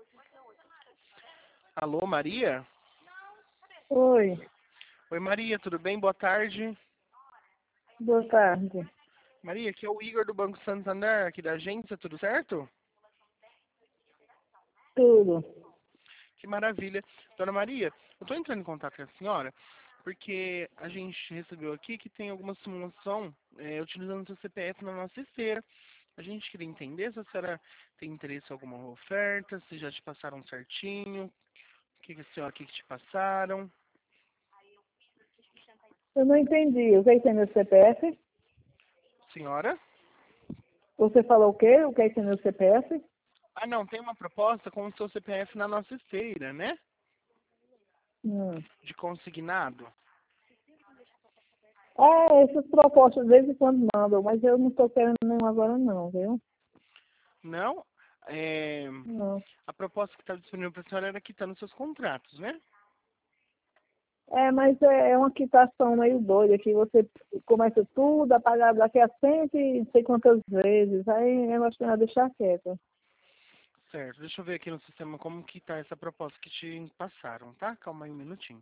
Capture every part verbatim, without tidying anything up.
Alô, Maria? Oi, Oi, Maria, tudo bem? Boa tarde. boa tarde. Maria, aqui é o Igor do Banco Santander, aqui da agência, tudo certo? Tudo. Que maravilha. Dona Maria, eu estou entrando em contato com a senhora porque a gente recebeu aqui que tem alguma simulação é, utilizando o seu C P F na nossa esteira. A gente queria entender se a senhora tem interesse em alguma oferta, se já te passaram certinho, o que, que a senhora, o que, que te passaram. Eu não entendi. O que é que tem no C P F? Senhora? Você falou o quê? O que é que tem no C P F? Ah, não, tem uma proposta com o seu C P F na nossa esteira, né? Hum. De consignado. É, essas propostas de vez em quando mandam, mas eu não estou querendo nenhum agora não, viu? Não? É, Não. a proposta que estava disponível para a senhora era quitando os seus contratos, né? É, mas é é uma quitação meio doida, que você começa tudo a pagar daqui a cento e não sei quantas vezes. Aí eu acho melhor deixar quieto. Certo, deixa eu ver aqui no sistema como que tá essa proposta que te passaram, tá? Calma aí um minutinho.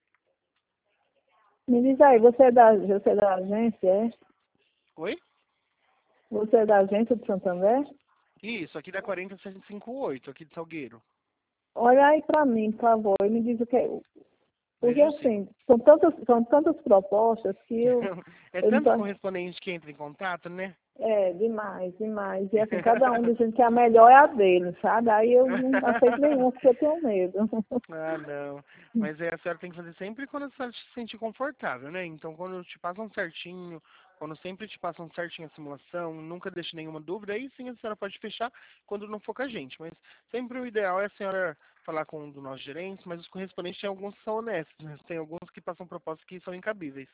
Me diz aí, você é da, você é da agência, é? Oi? Você é da agência de Santander? Isso, aqui da quarenta setecentos e cinquenta e oito, aqui de Salgueiro. Olha aí para mim, por favor, e me diz o que é. Porque Vejo sim. assim, são tantas, são tantas propostas que eu, É eu não tanto tô. correspondente que entra em contato, né? É, demais, demais. E assim, cada um dizendo que a melhor é a dele, sabe? Aí eu não aceito nenhum, porque eu tenho medo. Ah, não. Mas é, a senhora tem que fazer sempre quando a senhora se sentir confortável, né? Então, quando te passam certinho, quando sempre te passam certinho a simulação, nunca deixe nenhuma dúvida, aí sim a senhora pode fechar quando não for com a gente. Mas sempre o ideal é a senhora falar com um dos nossos gerentes, mas os correspondentes tem alguns que são honestos, né? Tem alguns que passam propostas que são incabíveis.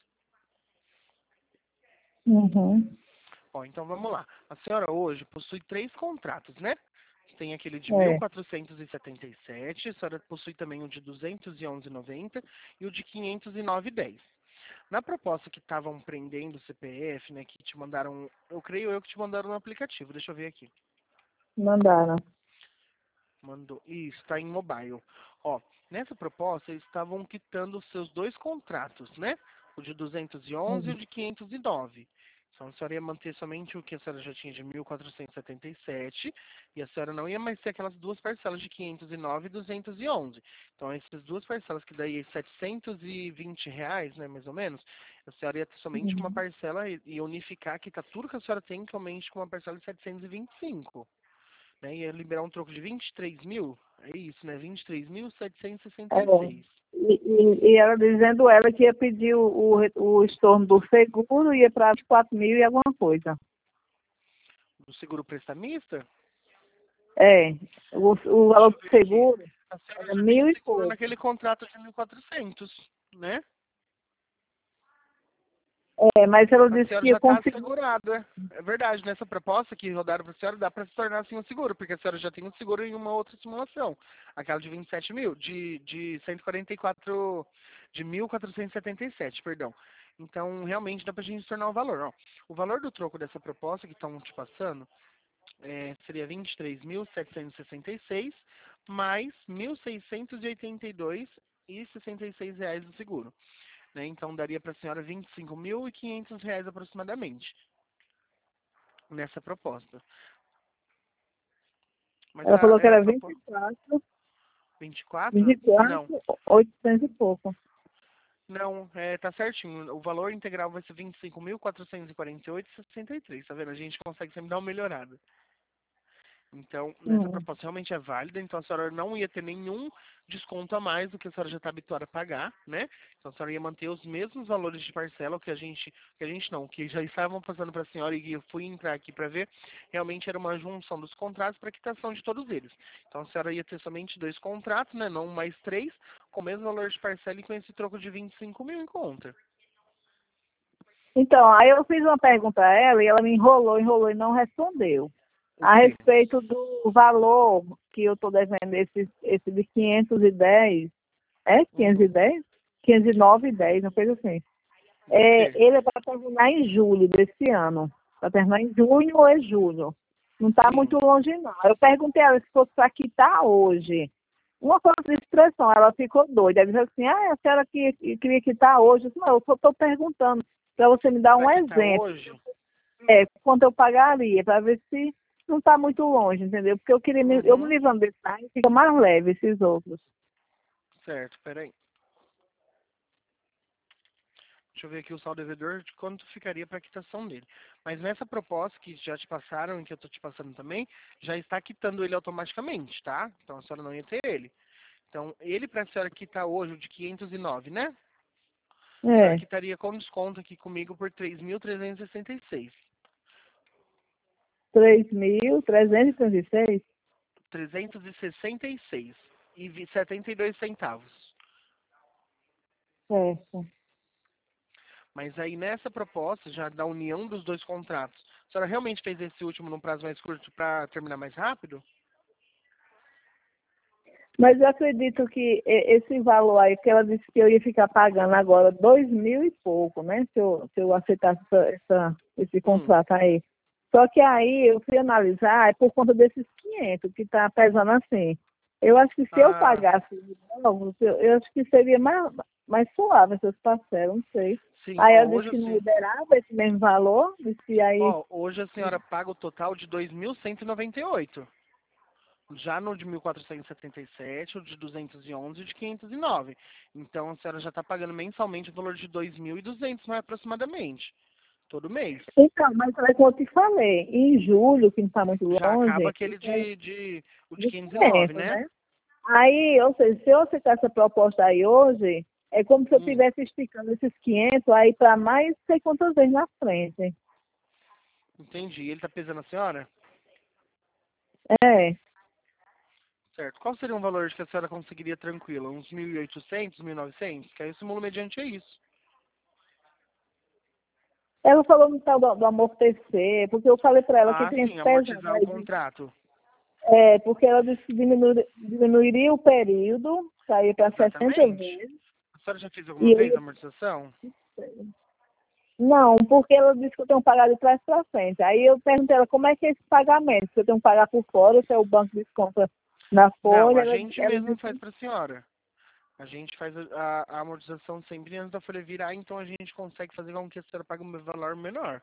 Uhum. Ó, então vamos lá. A senhora hoje possui três contratos, né? Tem aquele de mil É. quatrocentos e setenta e sete, a senhora possui também o de duzentos e onze e noventa e o de quinhentos e nove e dez. Na proposta que estavam prendendo o C P F, né, que te mandaram, eu creio eu que te mandaram no aplicativo, deixa eu ver aqui. Mandaram. Mandou, isso, está em mobile. Ó, nessa proposta eles estavam quitando os seus dois contratos, né? O de duzentos e onze e Uhum. o de quinhentos e nove. Então a senhora ia manter somente o que a senhora já tinha de mil quatrocentos e setenta e sete e a senhora não ia mais ter aquelas duas parcelas de quinhentos e nove e duzentos e onze. Então essas duas parcelas que daí é setecentos e vinte reais, né, mais ou menos, a senhora ia ter somente uma Uhum. parcela e e unificar, que tá tudo que a senhora tem somente com uma parcela de setecentos e vinte e cinco, né? Ia liberar um troco de vinte e três mil, é isso, né? vinte e três mil setecentos e sessenta É. e seis. E, e, e ela dizendo ela que ia pedir o, o, o estorno do seguro, ia para quatro mil e alguma coisa. Do seguro prestamista? É. O, o Deixa valor eu do ver aqui. seguro A senhora era já tem mil o e seguro pouco. naquele contrato de mil e quatrocentos, né? É, mas ela A disse senhora que ia já está conseguir. assegurada. É verdade, nessa proposta que rodaram para a senhora, dá para se tornar assim um seguro, porque a senhora já tem um seguro em uma outra simulação. Aquela de vinte e sete mil, de, de cento e quarenta e quatro, de mil quatrocentos e setenta e sete, perdão. Então, realmente dá para a gente tornar o valor. Ó. O valor do troco dessa proposta que estão te passando é, seria vinte e três mil setecentos e sessenta e seis mais mil seiscentos e oitenta e dois e sessenta e seis reais do seguro. Né? Então daria para a senhora vinte e cinco mil e quinhentos reais aproximadamente nessa proposta. Mas Ela a, falou que é, a era vinte e proposta quatro, vinte e quatro? vinte e quatro, Não. oitocentos e pouco. Não, é, tá certinho. O valor integral vai ser vinte e cinco mil quatrocentos e quarenta e oito e sessenta e três, tá vendo? A gente consegue sempre dar uma melhorada. Então, nessa Hum. proposta realmente é válida, então a senhora não ia ter nenhum desconto a mais do que a senhora já está habituada a pagar, né? Então a senhora ia manter os mesmos valores de parcela, o que a gente, que a gente não, que já estavam passando para a senhora e eu fui entrar aqui para ver, realmente era uma junção dos contratos para quitação de todos eles. Então a senhora ia ter somente dois contratos, né? Não mais três, com o mesmo valor de parcela e com esse troco de vinte e cinco mil em conta. Então, aí eu fiz uma pergunta a ela e ela me enrolou, enrolou e não respondeu. O A quê? respeito do valor que eu estou devendo, esse, esse de quinhentos e dez, é quinhentos e Uhum. dez? quinhentos e nove e dez, uma coisa assim. Do É, quê? ele é para terminar em julho desse ano. Para terminar em junho ou é julho. Não está Sim. muito longe, não. Eu perguntei a ela se fosse para quitar hoje. Uma coisa de expressão, ela ficou doida. Ela disse assim, ah, a senhora que, que queria quitar hoje. Eu disse, não, eu só estou perguntando para você me dar um Pra quitar exemplo. hoje? É, quanto eu pagaria, para ver se não está muito longe, entendeu? Porque eu queria me, eu me Uhum. livrando desse aí, fica mais leve esses outros. Certo, peraí. Deixa eu ver aqui o saldo devedor de quanto ficaria para a quitação dele. Mas nessa proposta que já te passaram e que eu estou te passando também, já está quitando ele automaticamente, tá? Então a senhora não ia ter ele. Então, ele para a senhora quitar hoje o de quinhentos e nove, né? A senhora É, quitaria com desconto aqui comigo por três mil trezentos e sessenta e seis. três mil trezentos e trinta e seis. trezentos e sessenta e seis e vi- setenta e dois centavos. Certo. Mas aí nessa proposta, já da união dos dois contratos, a senhora realmente fez esse último num prazo mais curto para terminar mais rápido? Mas eu acredito que e- esse valor aí, que ela disse que eu ia ficar pagando agora dois mil e pouco, né? Se eu, se eu aceitasse essa, essa- esse Hum. contrato aí. Só que aí eu fui analisar, é por conta desses quinhentos que está pesando assim. Eu acho que se eu Ah, pagasse de novo, eu, eu acho que seria mais, mais suave essas parcelas, não sei. sim. Aí Ó, ela disse hoje que não assim, liberava esse mesmo valor, disse aí. ó, hoje a senhora paga o total de dois mil cento e noventa e oito. Já no de mil quatrocentos e setenta e sete, o de duzentos e onze e o de quinhentos e nove. Então a senhora já está pagando mensalmente o valor de dois mil e duzentos, não é aproximadamente, todo mês. Então, mas é como eu te falei, em julho, que não está muito Já acaba longe, aquele de, de o de de quinhentos e nove, quinhentos, né? né? Aí, ou seja, se eu aceitar essa proposta aí hoje, é como se eu Hum, estivesse esticando esses quinhentos aí para mais sei quantas vezes na frente. entendi. Ele está pesando a senhora? É. Certo. Qual seria um valor que a senhora conseguiria tranquila? Uns mil e oitocentos, mil e novecentos? Que aí eu simulo mediante é isso. Ela falou no tal do, do amortecer, porque eu falei para ela que Ah, tem esse sim, pesado amortizar o aí. de- contrato. É, porque ela disse que diminui- diminuiria o período, saía para sessenta Exatamente. vezes, A senhora já fez e alguma eu vez a ia. amortização? Não, porque ela disse que eu tenho que pagar de trás para frente. Aí eu perguntei a ela como é que é esse pagamento, se eu tenho que pagar por fora, se é o banco desconta na Não, folha. a Ela, gente ela mesmo disse faz para a senhora. A gente faz a, a amortização sempre antes da folha virar, então a gente consegue fazer com que a senhora pague um valor menor.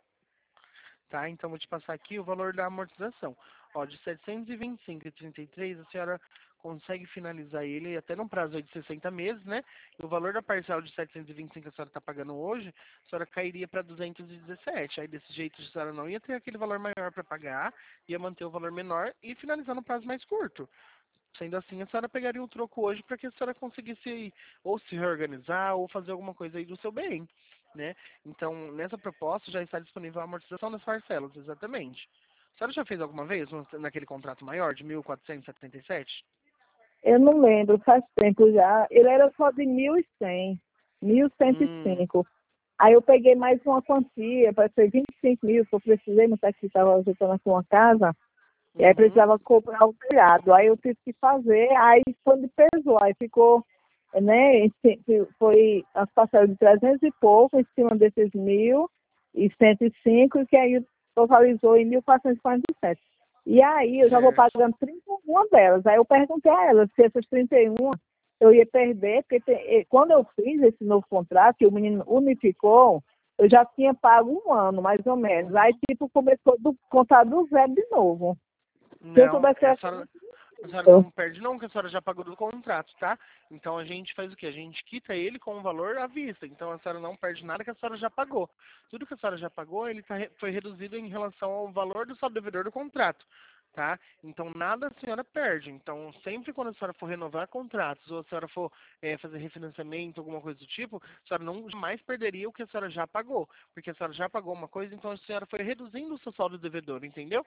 Tá? Então vou te passar aqui o valor da amortização. Ó, de setecentos e vinte e cinco e trinta e três, a senhora consegue finalizar ele até num prazo aí de sessenta meses, né? E o valor da parcela de setecentos e vinte e cinco que a senhora está pagando hoje, a senhora cairia para duzentos e dezessete. Aí desse jeito a senhora não ia ter aquele valor maior para pagar, ia manter o valor menor e finalizar no prazo mais curto. Sendo assim, a senhora pegaria o troco hoje para que a senhora conseguisse ou se reorganizar ou fazer alguma coisa aí do seu bem, né? Então, nessa proposta já está disponível a amortização das parcelas, exatamente. A senhora já fez alguma vez no- naquele contrato maior de mil quatrocentos e setenta e sete? eu não lembro, faz tempo já. Ele era só de mil e cem, mil cento e Hum, cinco. Aí eu peguei mais uma quantia, para ser vinte e cinco mil, que eu precisei, meu taxi estava ajeitando aqui uma casa, e aí uhum, precisava comprar o telhado. Aí eu tive que fazer, aí quando pesou, aí ficou, né, em ci- foi as parcelas de trezentos e pouco em cima desses mil e cento e cinco, que aí totalizou em mil quatrocentos e quarenta e sete. E aí eu já vou certo. pagando trinta e uma delas. Aí eu perguntei a ela se essas trinta e uma eu ia perder, porque te- eh, quando eu fiz esse novo contrato, que o menino unificou, eu já tinha pago um ano, mais ou menos. Aí, Uhum. tipo, começou do contar do zero de novo. Se eu Não, soubesse que a era senhora, a senhora isso. não perde não, que a senhora já pagou do contrato, tá? Então a gente faz o quê? A gente quita ele com o valor à vista. Então a senhora não perde nada que a senhora já pagou. Tudo que a senhora já pagou, ele tá, re- foi reduzido em relação ao valor do saldo devedor do contrato, tá? Então nada a senhora perde. Então sempre quando a senhora for renovar contratos ou a senhora for eh, fazer refinanciamento, alguma coisa do tipo, a senhora não jamais perderia o que a senhora já pagou. Porque a senhora já pagou uma coisa, então a senhora foi reduzindo o seu saldo devedor, entendeu?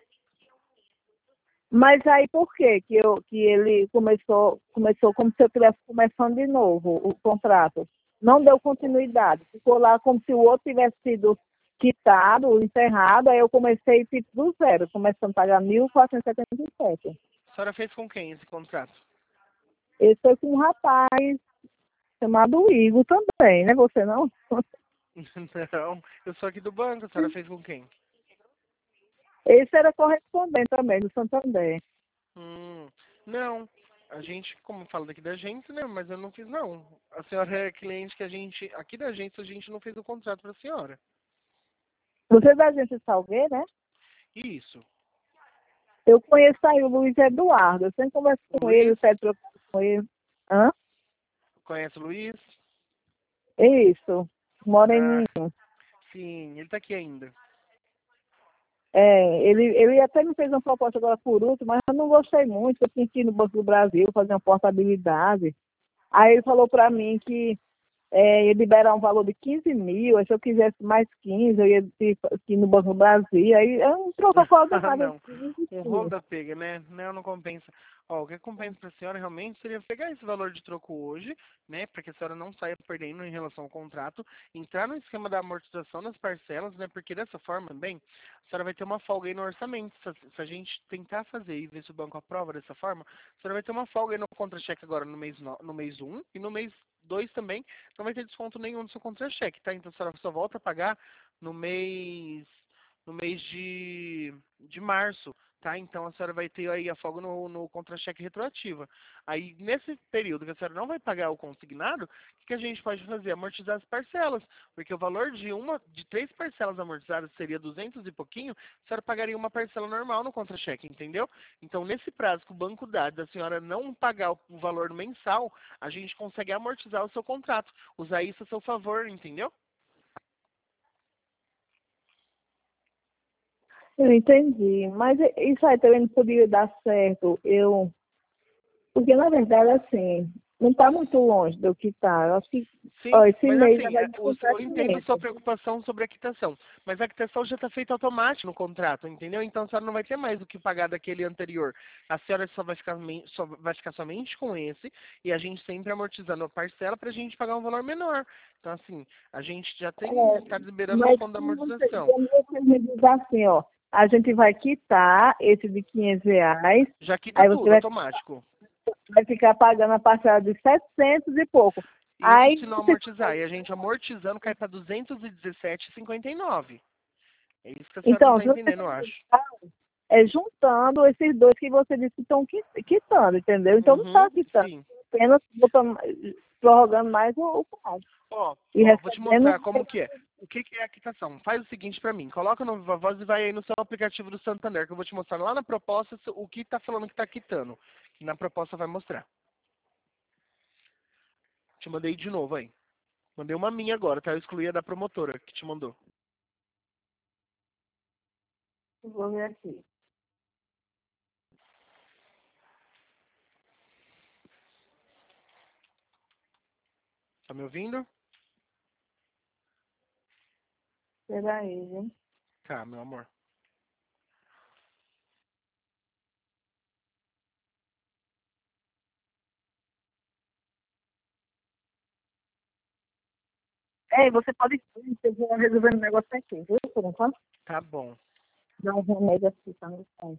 Mas aí por quê que, eu, que ele começou, começou como se eu estivesse começando de novo o contrato? Não deu continuidade. Ficou lá como se o outro tivesse sido quitado, encerrado, aí eu comecei tipo do zero, começando a pagar mil quatrocentos e setenta e sete. A senhora fez com quem esse contrato? Esse foi com um rapaz chamado Igor também, né? Você não? Não, eu sou aqui do banco, a senhora fez com quem? Esse era correspondente também, do Santander. Hum, não, a gente, como fala daqui da agência, né? Mas eu não fiz, não. A senhora é cliente que a gente, aqui da agência, a gente não fez o contrato para a senhora. Você é da agência Salgueiro, né? Isso. Eu conheço aí o Luiz Eduardo. Eu sempre converso O com ele, Luiz, eu sempre troco com ele. Hã? conhece o Luiz? Isso. Ah, Moreninho. sim, ele tá aqui ainda. É, ele, ele até me fez uma proposta agora por último, mas eu não gostei muito. Eu tinha que ir no Banco do Brasil fazer uma portabilidade. Aí ele falou para mim que é, ia liberar um valor de quinze mil, aí se eu quisesse mais quinze, eu ia ter que ir no Banco do Brasil. Aí é um protocolo Ah, danado. não. Um roubo da pega, né? Não, não compensa. Ó, o que compensa pra senhora realmente seria pegar esse valor de troco hoje, né? Para que a senhora não saia perdendo em relação ao contrato, entrar no esquema da amortização das parcelas, né? Porque dessa forma, bem, a senhora vai ter uma folga aí no orçamento. Se, se a gente tentar fazer e ver se o banco aprova dessa forma, a senhora vai ter uma folga aí no contra-cheque agora no mês, no, no mês um e no mês dois também não vai ter desconto nenhum no seu contra-cheque, tá? Então a senhora só volta a pagar no mês no mês de, de março, tá? Então a senhora vai ter aí a folga no, no contra-cheque retroativa. Aí, nesse período que a senhora não vai pagar o consignado, o que, que a gente pode fazer? Amortizar as parcelas, porque o valor de uma, de três parcelas amortizadas seria duzentos e pouquinho, a senhora pagaria uma parcela normal no contra-cheque, entendeu? Então, nesse prazo que o banco dá da senhora não pagar o, o valor mensal, a gente consegue amortizar o seu contrato, usar isso a seu favor, entendeu? Eu entendi, mas isso aí também não poderia dar certo. Eu, porque na verdade, assim, não está muito longe do que está. Eu acho que Sim, ó, esse mas mês já assim, vai é, o- descontar eu entendo sua quinhentos. preocupação sobre a quitação, mas a quitação já está feita automático no contrato, entendeu? Então a senhora não vai ter mais o que pagar daquele anterior. A senhora só vai ficar, men- só vai ficar somente com esse e a gente sempre amortizando a parcela para a gente pagar um valor menor. Então assim, a gente já tem, É, está liberando no mas fundo da como você, amortização. como você me diz assim, ó, a gente vai quitar esse de quinhentos reais, Já quita aí você tudo, vai, automático. vai ficar pagando a parcela de setecentos e pouco. Isso Aí se não você, amortizar. E a gente amortizando cai para duzentos e dezessete e cinquenta e nove. É isso que a senhora não então, está se você entendendo, eu acho. é juntando esses dois que você disse que estão quitando, entendeu? Então não está Uhum, quitando, sim. apenas botando, prorrogando mais o, o prazo. Ó, E ó, vou te recebendo. mostrar como que é. O que, que é a quitação? Faz o seguinte pra mim, coloca no Viva Voz e vai aí no seu aplicativo do Santander, que eu vou te mostrar lá na proposta o que tá falando que tá quitando. Que na proposta vai mostrar. Te mandei de novo aí. Mandei uma minha agora, tá? Eu excluí a da promotora que te mandou. Vou ver aqui. Tá me ouvindo? Peraí, gente. Tá, meu amor. É, você pode ir, você vai resolvendo o negócio aqui, viu? Por enquanto, Tá bom. dá um remédio aqui, tá no pé.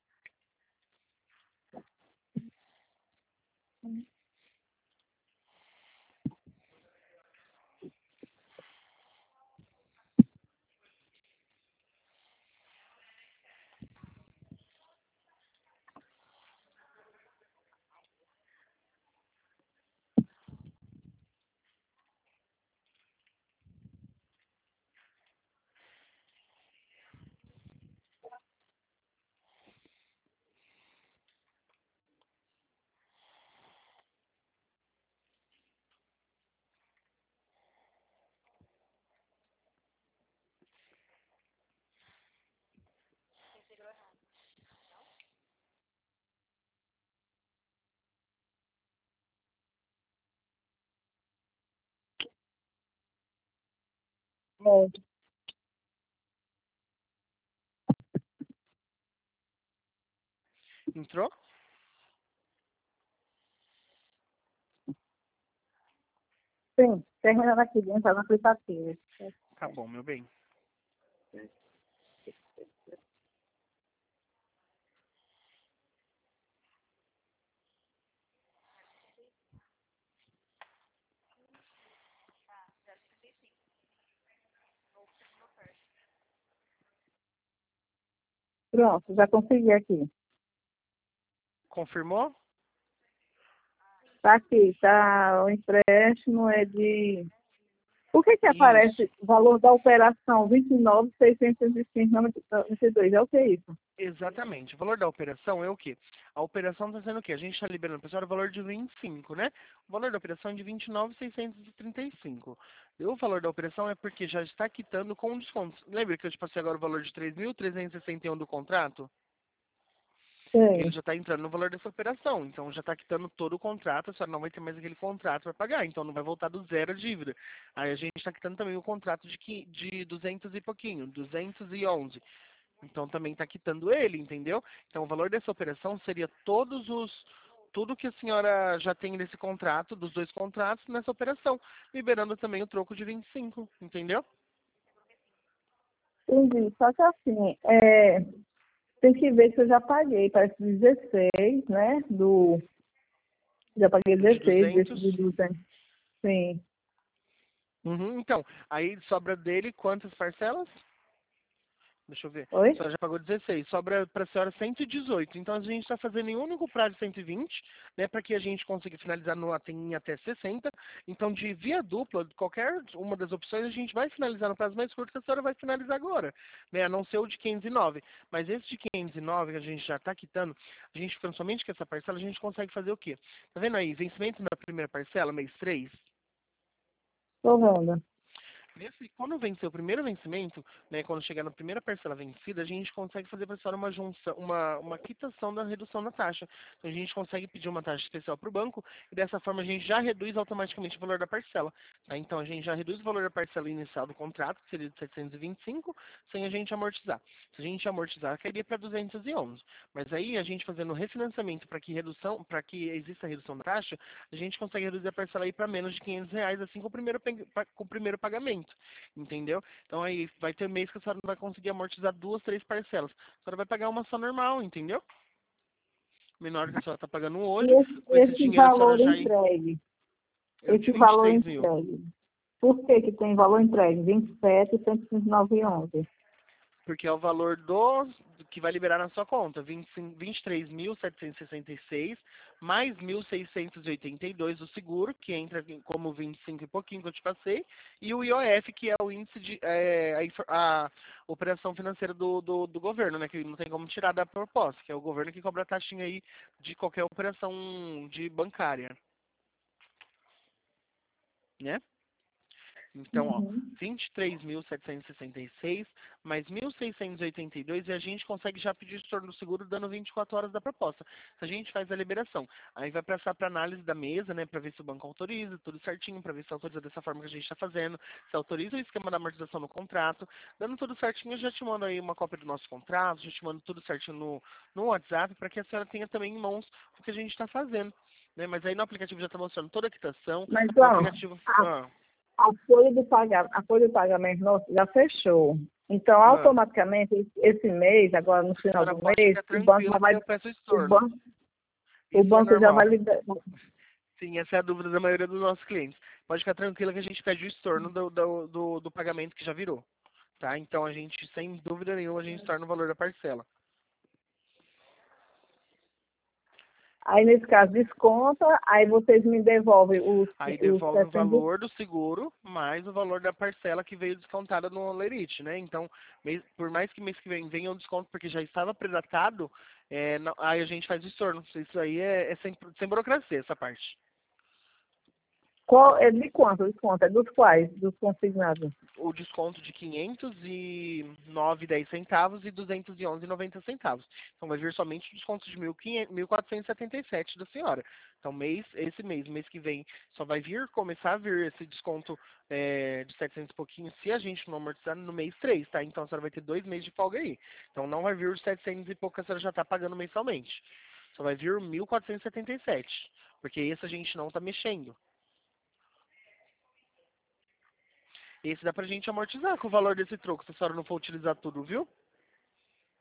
É, Entrou? sim, terminando aqui dentro, tá no aplicativo. Tá bom, meu bem. Pronto, já consegui aqui. Confirmou? Tá aqui, tá, o empréstimo é de... Por que que Isso. aparece o valor da operação vinte e nove mil seiscentos e cinco vírgula noventa e dois? É o que é isso? Exatamente. O valor da operação é o quê? A operação está sendo o quê? A gente está liberando para a senhora o valor de vinte e cinco, né? O valor da operação é de vinte e nove mil seiscentos e trinta e cinco. E o valor da operação é porque já está quitando com desconto. Lembra que eu te passei agora o valor de três mil trezentos e sessenta e um do contrato? Ele Sei. já está entrando no valor dessa operação. Então já está quitando todo o contrato, a senhora não vai ter mais aquele contrato para pagar. Então não vai voltar do zero a dívida. Aí a gente está quitando também o contrato de, qui- de duzentos e pouquinho, duzentos e onze. Então também está quitando ele, entendeu? Então o valor dessa operação seria todos os tudo que a senhora já tem nesse contrato, dos dois contratos, nessa operação, liberando também o troco de vinte e cinco, entendeu? Entendi. Só que assim, é, tem que ver se eu já paguei, parece dezesseis, né? Do, já paguei Do de dezesseis desse duzentos. de duzentos. Sim. Uhum, então, aí sobra dele quantas parcelas? Deixa eu ver. A Oi? senhora já pagou dezesseis. Sobra para a senhora cento e dezoito. Então a gente está fazendo em um único prazo de cento e vinte, né? Para que a gente consiga finalizar no até- em até sessenta. Então, de via dupla, qualquer uma das opções, a gente vai finalizar no prazo mais curto que a senhora vai finalizar agora. Né? A não ser o de quinhentos e nove. Mas esse de quinhentos e nove que a gente já está quitando, a gente, somente com essa parcela, a gente consegue fazer o quê? Tá vendo aí? Vencimento na primeira parcela, mês três. Tô vendo. Nesse, quando vencer o primeiro vencimento, né, quando chegar na primeira parcela vencida, a gente consegue fazer para a senhora uma junção, uma, uma quitação da redução da taxa. Então a gente consegue pedir uma taxa especial para o banco e dessa forma a gente já reduz automaticamente o valor da parcela. Tá? Então a gente já reduz o valor da parcela inicial do contrato, que seria de setecentos e vinte e cinco, sem a gente amortizar. Se a gente amortizar, cairia para duzentos e onze. Mas aí a gente fazendo refinanciamento para que redução, para que exista a redução da taxa, a gente consegue reduzir a parcela aí para menos de quinhentos reais, assim com o primeiro, pe- pa- com o primeiro pagamento. Entendeu? Então aí vai ter mês que a senhora não vai conseguir amortizar duas, três parcelas. A senhora vai pagar uma só normal, entendeu? Menor que a senhora está pagando hoje, E esse, com esse esse dinheiro a senhora valor já ir. entregue? É o de Esse vinte e valor três mil. entregue. Por que que tem valor entregue? vinte e sete, cento e cinquenta e nove e onze. Porque é o valor do que vai liberar na sua conta, vinte e cinco vinte e três mil setecentos e sessenta e seis mais mil seiscentos e oitenta e dois do seguro, que entra em- como vinte e cinco e pouquinho que eu te passei, e o I O F, que é o índice de é, a, infor- a operação financeira do, do, do governo, né, que não tem como tirar da proposta, que é o governo que cobra a taxinha aí de qualquer operação de bancária, né? Então, ó, Uhum. vinte e três mil setecentos e sessenta e seis mais mil seiscentos e oitenta e dois e a gente consegue já pedir o estorno do seguro dando vinte e quatro horas da proposta. Se a gente faz a liberação, aí vai passar para análise da mesa, né, para ver se o banco autoriza, tudo certinho, para ver se autoriza dessa forma que a gente está fazendo, se autoriza o esquema da amortização no contrato. Dando tudo certinho, eu já te mando aí uma cópia do nosso contrato, já te mando tudo certinho no, no WhatsApp, para que a senhora tenha também em mãos o que a gente está fazendo. Né? Mas aí no aplicativo já está mostrando toda a quitação, Mas, o ó, aplicativo... a, Ah, a folha do pagamento, a folha do pagamento nosso já fechou. Então, ah. automaticamente, esse esse mês, agora no A final senhora do pode mês, ficar o banco já tranquila que vai, eu peço o estorno. banco, o Isso é banco já vai normal. liberar. Sim, essa é a dúvida da maioria dos nossos clientes. Pode ficar tranquila que a gente pede o estorno do, do, do, do pagamento que já virou. Tá? Então a gente, sem dúvida nenhuma, a gente estorna o valor da parcela. Aí, nesse caso, desconta, aí vocês me devolvem os, Aí os devolve o setenta. valor do seguro mais o valor da parcela que veio descontada no Lerite, né? Então, mês- por mais que mês que vem venha um desconto porque já estava predatado, é, não- aí a gente faz o estorno. Isso aí é, é sem, sem burocracia, essa parte. Qual, é de quanto o desconto? É dos quais? Dos consignados? O desconto de quinhentos e nove e dez centavos e duzentos e onze e noventa centavos. Então vai vir somente o desconto de mil quatrocentos e setenta e sete da senhora. Então mês, esse mês, mês que vem, só vai vir, começar a vir esse desconto é, de setecentos e pouquinho se a gente não amortizar no mês três, tá? Então a senhora vai ter dois meses de folga aí. Então não vai vir os setecentos e pouco que a senhora já está pagando mensalmente. Só vai vir o mil quatrocentos e setenta e sete, porque esse a gente não está mexendo. Esse dá pra gente amortizar com o valor desse troco, se a senhora não for utilizar tudo, viu?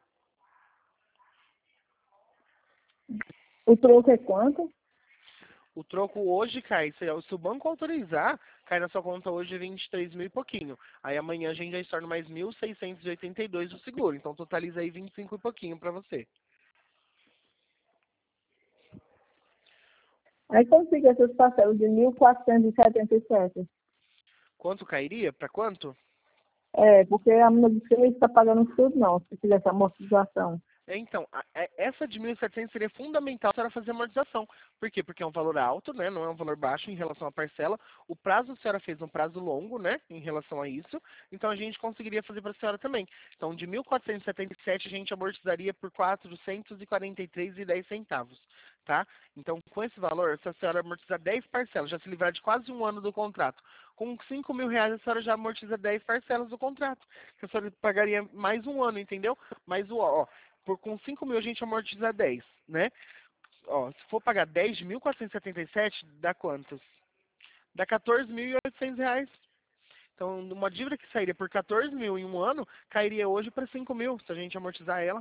O troco é quanto? O troco hoje cai, se, se o banco autorizar, cai na sua conta hoje vinte e três mil e pouquinho. Aí amanhã a gente já estorna mais mil seiscentos e oitenta e dois do seguro. Então totaliza aí vinte e cinco e pouquinho para você. Aí como fica essas parcelas de mil quatrocentos e setenta e sete? Quanto cairia? Para quanto? É, porque a menina disse que ele está pagando tudo não, se fizesse amortização. É, Então, a- é- essa de mil e setecentos seria fundamental para a senhora fazer amortização. Por quê? Porque é um valor alto, né? Não é um valor baixo em relação à parcela. O prazo a senhora fez um prazo longo, né? Em relação a isso. Então a gente conseguiria fazer para a senhora também. Então, de mil quatrocentos e setenta e sete a gente amortizaria por quatrocentos e quarenta e três reais e dez centavos, tá? Então, com esse valor, se a senhora amortizar dez parcelas, já se livrar de quase um ano do contrato. Com cinco mil reais, a senhora já amortiza dez parcelas do contrato. Que a senhora pagaria mais um ano, entendeu? Mais o, ó, por, com cinco mil a gente amortiza dez, né? Ó, se for pagar dez de mil quatrocentos e setenta e sete, dá quantos? Dá quatorze mil e oitocentos reais. Então, uma dívida que sairia por quatorze mil em um ano, cairia hoje para cinco mil, se a gente amortizar ela.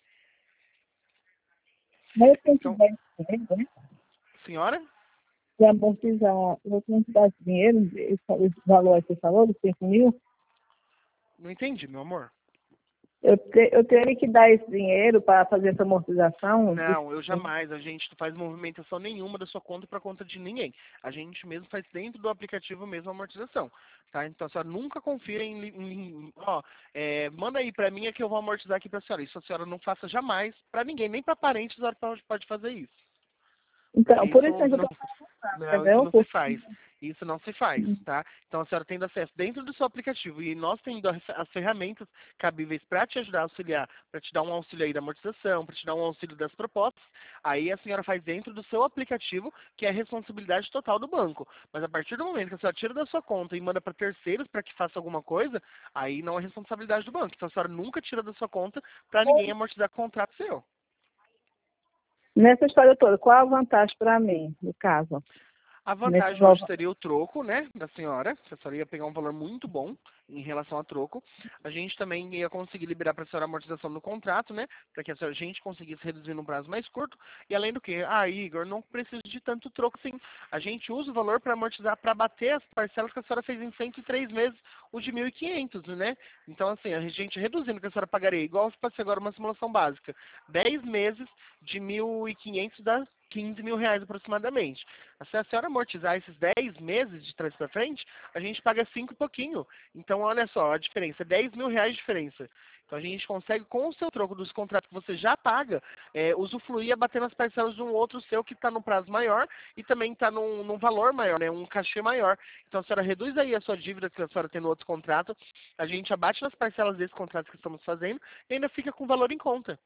Mas tem que Então, dar dinheiro, né? senhora? Para amortizar, eu tenho que dar dinheiro, esse, esse valor que você falou, dos cinco mil, Não entendi, meu amor. eu, te, eu teria que dar esse dinheiro para fazer essa amortização? dos- Não, eu jamais. A gente não faz movimentação nenhuma da sua conta para conta de ninguém. A gente mesmo faz dentro do aplicativo mesmo a amortização, tá? Então a senhora nunca confia em, li- em- ó, é, manda aí para mim é que eu vou amortizar aqui para a senhora. Isso a senhora não faça jamais para ninguém, nem para parentes a senhora pode, pode fazer isso, porque Então, por isso isso é que eu não, estou falando, não, isso entendeu? não se Por- faz. Isso não se faz, tá? Então a senhora tendo acesso dentro do seu aplicativo e nós tendo as as ferramentas cabíveis para te ajudar a auxiliar, para te dar um auxílio aí da amortização, para te dar um auxílio das propostas, aí a senhora faz dentro do seu aplicativo, que é responsabilidade total do banco. Mas a partir do momento que a senhora tira da sua conta e manda para terceiros para que faça alguma coisa, aí não é responsabilidade do banco. Então a senhora nunca tira da sua conta para ninguém amortizar contrato seu. Nessa história toda, qual a vantagem para mim, no caso? A Nesse vantagem hoje novo... seria o troco, né, da senhora. A senhora ia pegar um valor muito bom em relação a troco. A gente também ia conseguir liberar para a senhora a amortização do contrato, né, para que a senhora- a gente conseguisse reduzir num prazo mais curto. E além do que, ah, Igor, não precisa de tanto troco sim. A gente usa o valor para amortizar, para bater as parcelas que a senhora fez em cento e três meses, o de mil e quinhentos, né? Então, assim, a gente reduzindo o que a senhora pagaria, igual se fosse agora uma simulação básica. dez meses de mil e quinhentos dá quinze mil reais aproximadamente. Se a senhora amortizar esses dez meses de trás para frente, a gente paga cinco e pouquinho. Então, olha só, a diferença é dez mil reais de diferença. Então, a gente consegue, com o seu troco dos contratos que você já paga, é, usufruir a bater nas parcelas de um outro seu que está no prazo maior e também está num, num valor maior, né, um cachê maior. Então, a senhora reduz aí a sua dívida que a senhora tem no outro contrato, a gente abate nas parcelas desse contrato que estamos fazendo e ainda fica com o valor em conta.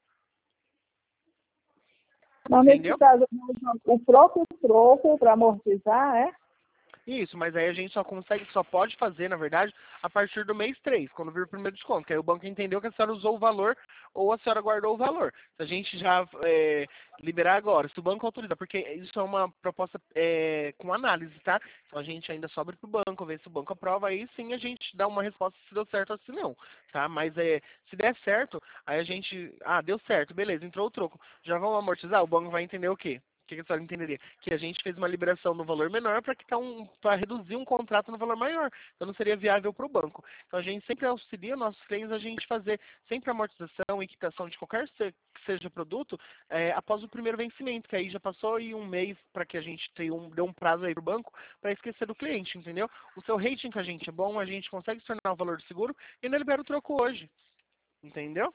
Mas nesse Entendeu? caso, o próprio troco para amortizar, é? Isso, mas aí a gente só consegue, só pode fazer, na verdade, a partir do mês três, quando vir o primeiro desconto. Que aí o banco entendeu que a senhora usou o valor ou a senhora guardou o valor. Se a gente já é, liberar agora, se o banco autoriza, porque isso é uma proposta é, com análise, tá? Então a gente ainda sobra para o banco, ver se o banco aprova, aí sim a gente dá uma resposta se deu certo ou se não, tá? Mas é, se der certo, aí a gente, ah, deu certo, beleza, entrou o troco. Já vamos amortizar? O banco vai entender o quê? O que que a senhora entenderia? Que a gente fez uma liberação no valor menor para quitar um, para reduzir um contrato no valor maior. Então não seria viável para o banco. Então a gente sempre auxilia nossos clientes a gente fazer sempre amortização e quitação de qualquer se- que seja produto é, após o primeiro vencimento, que aí já passou aí um mês para que a gente tenha um, dê um prazo aí para o banco para esquecer do cliente, entendeu? O seu rating com a gente é bom, a gente consegue se tornar o valor do seguro e ainda libera o troco hoje, entendeu?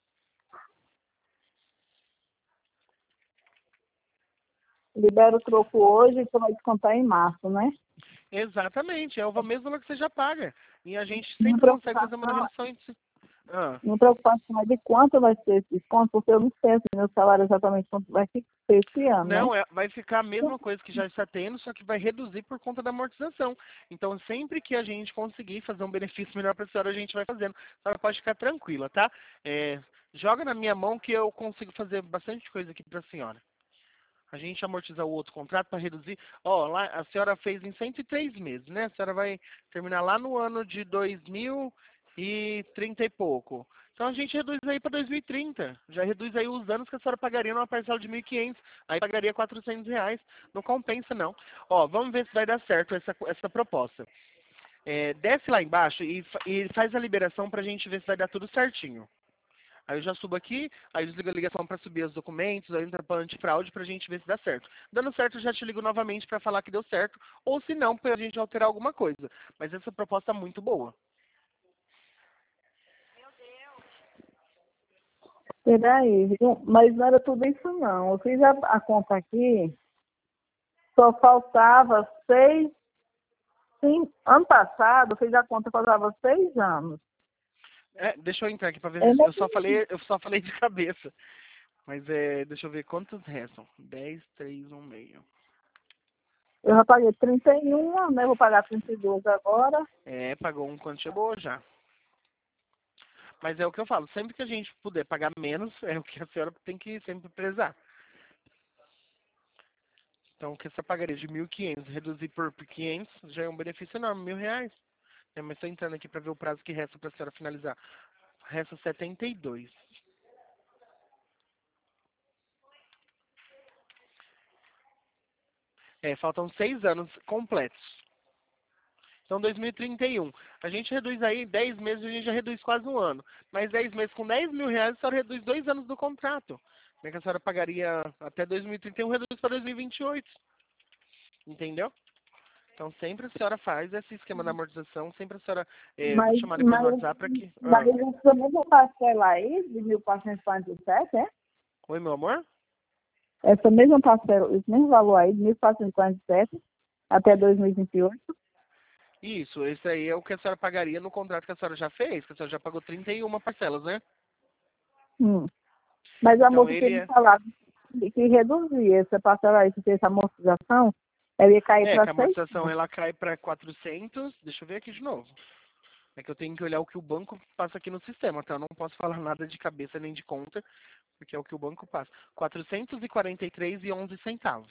Libera o troco hoje e você vai descontar em março, né? Exatamente, é o mesmo valor que você já paga. E a gente Minha sempre consegue fazer uma preocupação, redução. Em... Ah. minha preocupação é de quanto vai ser esse desconto, porque eu não sei assim, meu salário exatamente quanto vai ser esse ano, né? Não, é, vai ficar a mesma coisa que já está tendo, só que vai reduzir por conta da amortização. Então, sempre que a gente conseguir fazer um benefício melhor para a senhora, a gente vai fazendo. A senhora pode ficar tranquila, tá? É, joga na minha mão que eu consigo fazer bastante coisa aqui para a senhora. A gente amortizar o outro contrato para reduzir. Ó, lá a senhora fez em cento e três meses, né? A senhora vai terminar lá no ano de dois mil e trinta e pouco. Então a gente reduz aí para dois mil e trinta. Já reduz aí os anos que a senhora pagaria numa parcela de mil e quinhentos. Aí pagaria quatrocentos reais. Não compensa, não. Ó, vamos ver se vai dar certo essa, essa proposta. É, desce lá embaixo e, e faz a liberação pra gente ver se vai dar tudo certinho. Aí eu já subo aqui, aí desligo a ligação para subir os documentos, aí entra para antifraude pra gente ver se dá certo. Dando certo, eu já te ligo novamente para falar que deu certo, ou se não, pra gente alterar alguma coisa. Mas essa proposta é muito boa. Peraí, viu? Mas não era tudo isso não. Eu fiz a, a conta aqui, só faltava seis, sim, ano passado eu fiz a conta, faltava seis anos. É, deixa eu entrar aqui para ver. Eu, se- não- Eu só falei, eu só falei de cabeça. Mas é, deixa eu ver quantos restam. Dez, três, um meio. eu já paguei trinta e um, né? Vou pagar trinta e dois agora. É, pagou um quantia boa já. Mas é o que eu falo, sempre que a gente puder pagar menos, é o que a senhora tem que sempre prezar. Então, o que você pagaria de mil e quinhentos, reduzir por quinhentos, já é um benefício enorme, mil reais. É, mas estou entrando aqui para ver o prazo que resta para a senhora finalizar. Resta setenta e dois. É, faltam seis anos completos. Então, dois mil e trinta e um. A gente reduz aí dez meses, a gente já reduz quase um ano. Mas dez meses com dez mil reais, a senhora reduz dois anos do contrato. Como é que a senhora pagaria até dois mil e trinta e um, reduz para dois mil e vinte e oito. Entendeu? Então, sempre a senhora faz esse esquema da amortização, sempre a senhora... É, vou te Mas, chamar depois no mas, WhatsApp para que... mas Ah. essa mesma parcela aí, de mil quatrocentos e quarenta e sete, é? Oi, meu amor? Essa mesma parcela, esse mesmo valor aí, de mil quatrocentos e quarenta e sete até dois mil e vinte e oito? Isso, esse aí é o que a senhora pagaria no contrato que a senhora já fez, que a senhora já pagou trinta e uma parcelas, né? Hum. Mas a Então, moça tinha ele me é... falado que que reduzir essa parcela aí, se fez essa amortização, ela ia cair É, para que a amortização seiscentos. ela cai para quatrocentos. Deixa eu ver aqui de novo. É que eu tenho que olhar o que o banco passa aqui no sistema, tá? Eu não posso falar nada de cabeça nem de conta, porque é o que o banco passa. quatrocentos e quarenta e três e onze centavos.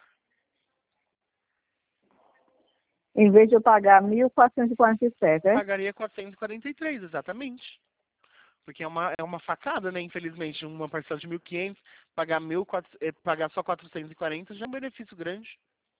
Em vez de eu pagar mil quatrocentos e quarenta e sete, é? Pagaria quatrocentos e quarenta e três, exatamente. Porque é uma, é uma facada, né? Infelizmente, uma parcela de mil e quinhentos, pagar, mil, eh, pagar só quatrocentos e quarenta já é um benefício grande.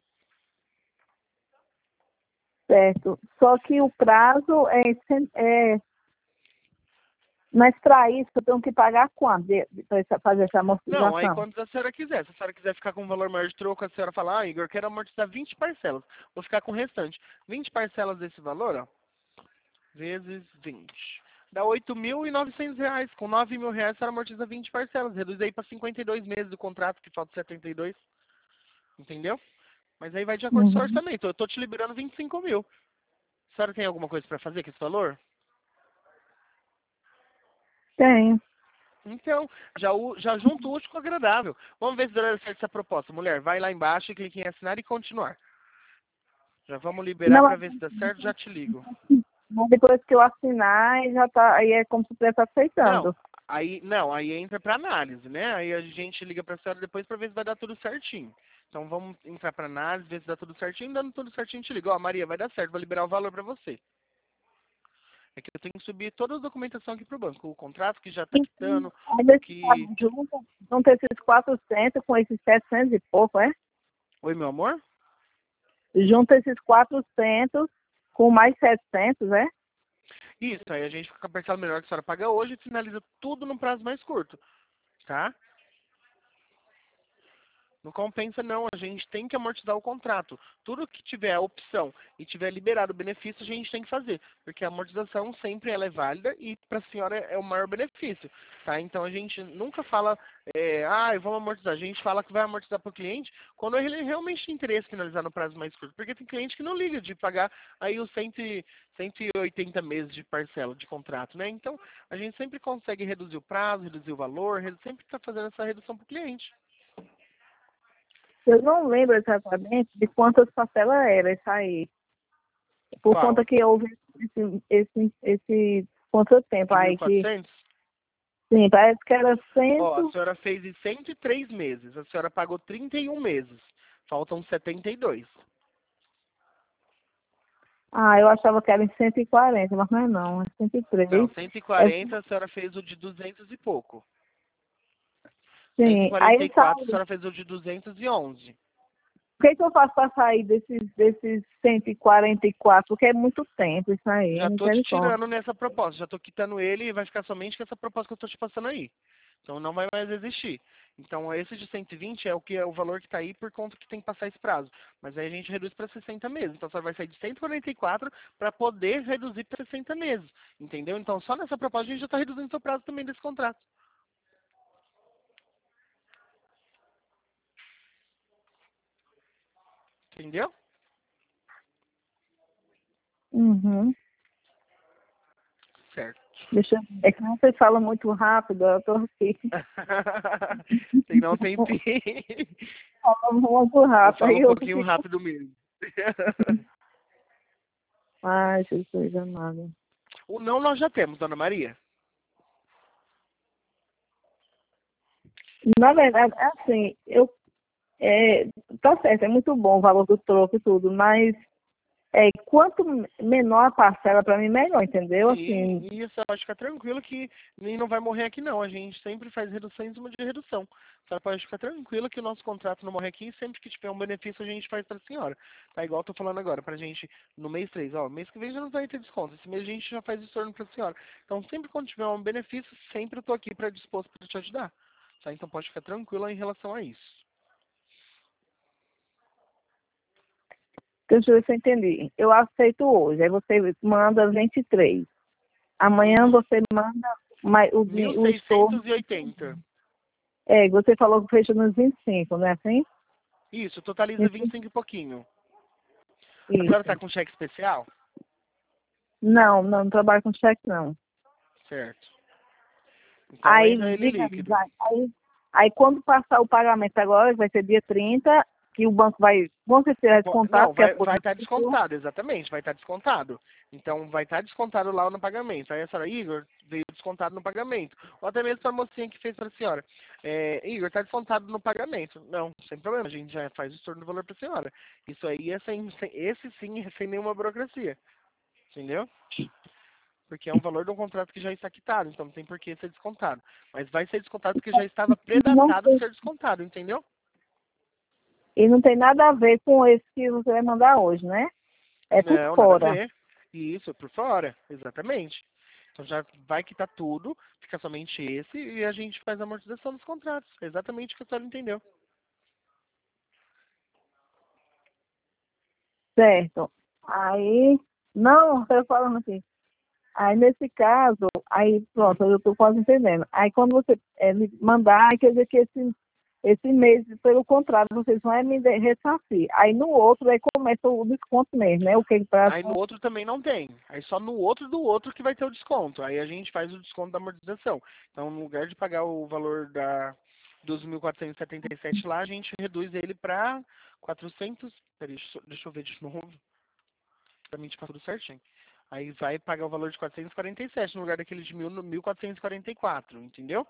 Certo. Só que o prazo é, cem- é mas para isso eu tenho que pagar quanto para fazer essa Não, aí amortização? quando a senhora quiser. Se a senhora quiser ficar com um valor maior de troco, a senhora fala, ah, Igor, quero amortizar vinte parcelas. Vou ficar com o restante. vinte parcelas desse valor, ó, vezes vinte. Dá oito mil e novecentos reais. Com nove mil reais, a senhora amortiza vinte parcelas. Reduz aí para cinquenta e dois meses do contrato, que falta setenta e dois. Entendeu? Mas aí vai de acordo com o seu Uhum. orçamento. Eu tô te liberando vinte e cinco mil. A senhora tem alguma coisa para fazer com esse valor? Tenho. Então, já, u- já junto o útil com o agradável. Vamos ver se dá certo essa proposta. Mulher, vai lá embaixo e clique em assinar e continuar. Já vamos liberar Não, para ver se dá certo, já te ligo. mas depois que eu assinar, aí já tá, aí é como se estivesse Não, aceitando. aí não, aí entra para análise, né? Aí a gente liga para a senhora depois para ver se vai dar tudo certinho. Então vamos entrar para análise, ver se dá tudo certinho. Dando tudo certinho, te ligo. Ó, Maria, vai dar certo, vou liberar o valor para você. É que eu tenho que subir toda a documentação aqui para o banco. O contrato que já está quitando, Aí o nesse caso, que... junto, junto esses quatrocentos com esses setecentos e pouco, é? Oi, meu amor? Junta esses quatrocentos com mais setecentos, é? Isso, aí a gente fica com a parcela melhor que a senhora paga hoje e finaliza tudo num prazo mais curto, tá? Não compensa não, a gente tem que amortizar o contrato. Tudo que tiver a opção e tiver liberado o benefício, a gente tem que fazer. Porque a amortização sempre ela é válida e para a senhora é o maior benefício. Tá? Então a gente nunca fala, é, ah, vamos amortizar. A gente fala que vai amortizar para o cliente quando ele realmente tem interesse em finalizar no prazo mais curto. Porque tem cliente que não liga de pagar aí os cem, cento e oitenta meses de parcela de contrato. Né? Então a gente sempre consegue reduzir o prazo, reduzir o valor, sempre está fazendo essa redução para o cliente. Eu não lembro exatamente de quantas parcelas era isso aí. Por Qual? conta que houve esse, esse, esse quanto tempo De mil e aí que. quatrocentos? Sim, parece que era Ó, a cento. senhora fez em cento e três meses. A senhora pagou trinta e um meses. Faltam setenta e dois. Ah, eu achava que era em cento e quarenta, mas não é não, é cento e Não, três. cento e É, quarenta a senhora fez o de duzentos e pouco. Cento e sim, quarenta aí e quatro a sabe, senhora fez o de duzentos e onze. o que, que eu faço para sair desses, desses cento e quarenta e quatro? Porque é muito tempo isso aí, Já tô te misericórdia. tirando nessa proposta, já tô quitando ele e vai ficar somente com essa proposta que eu tô te passando aí. Então não vai mais existir. Então esse de cento e vinte é o que é o valor que está aí por conta que tem que passar esse prazo. Mas aí a gente reduz para sessenta meses. Então só vai sair de cento e quarenta e quatro para poder reduzir para sessenta meses. Entendeu? Então só nessa proposta a gente já está reduzindo o seu prazo também desse contrato. Entendeu? Uhum. Certo. Deixa eu... É que você fala muito rápido, eu tô aqui Tem que dar um tempinho. falando muito Eu rápido. falo Aí um eu pouquinho fico. rápido mesmo. Ai, Jesus amado. O não nós já temos, Dona Maria. Na verdade, é assim, eu. É, tá certo, é muito bom o valor do troco e tudo, mas é, quanto menor a parcela, para mim, melhor, entendeu? Sim, Assim, e isso pode ficar tranquilo que nem não vai morrer aqui não. A gente sempre faz redução em cima de redução. A senhora pode ficar tranquila que o nosso contrato não morre aqui e sempre que tiver um benefício a gente faz para a senhora. Tá igual eu tô falando agora, pra gente no mês três, ó, mês que vem já não vai ter desconto. Esse mês a gente já faz estorno para a senhora. Então sempre quando tiver um benefício, sempre eu tô aqui para disposto para te ajudar. Tá? Então pode ficar tranquila em relação a isso. deixa eu ver se eu entendi. Eu aceito hoje, aí você manda vinte e três. Amanhã Uhum. você manda mais, o, Mil di- o estorno. seiscentos e oitenta. É, você falou que fecha nos vinte e cinco, não é assim? Isso, totaliza vinte e cinco e pouquinho. A senhora tá Isso. com cheque especial? Não, não, não trabalho com cheque, não. Certo. Então Aí, entra ele diga, líquido. vai, aí, aí quando passar o pagamento agora, que vai ser dia trinta, que o banco vai, com certeza, Vo- descontar, Não, porque é vai por vai estar descontado, exatamente, vai estar descontado. Então vai estar descontado lá no pagamento. Aí a senhora, Igor, veio descontado no pagamento. Ou até mesmo para a mocinha que fez para a senhora. É, Igor, está descontado no pagamento. Não, sem problema, a gente já faz o estorno do valor para a senhora. Isso aí é sem, sem- esse sim é sem nenhuma burocracia. Entendeu? Porque é um valor de um contrato que já está quitado, então não tem por que ser descontado. Mas vai ser descontado porque já estava não predatado para tem, ser descontado, entendeu? e não tem nada a ver com esse que você vai mandar hoje, né? É por Não, nada a fora. ver. Isso, por fora, exatamente. Então já vai quitar tudo, fica somente esse e a gente faz a amortização dos contratos. É exatamente o que a senhora entendeu. Certo. Aí, não, eu falando assim, aí nesse caso, aí pronto, eu estou quase entendendo. Aí quando você é, me mandar, quer dizer que esse, esse mês, pelo contrário, vocês vão é me de- ressarcir. Aí no outro, aí começa o desconto mesmo, né? O que para. Aí no outro também não tem. Aí só no outro do outro que vai ter o desconto. Aí a gente faz o desconto da amortização. Então, no lugar de pagar o valor da dos mil quatrocentos e setenta e sete lá, a gente reduz ele para quatrocentos. Peraí, deixa eu deixa eu ver de novo, pra mim te passar tudo certinho. Aí vai pagar o valor de quatrocentos e quarenta e sete no lugar daquele de mil, no mil quatrocentos e quarenta e quatro, entendeu?